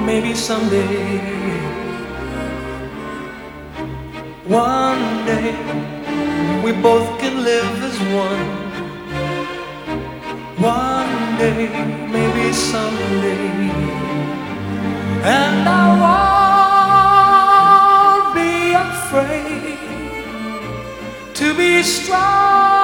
maybe someday, one day, we both can live as one. One day, maybe someday, and I won't be afraid to be strong.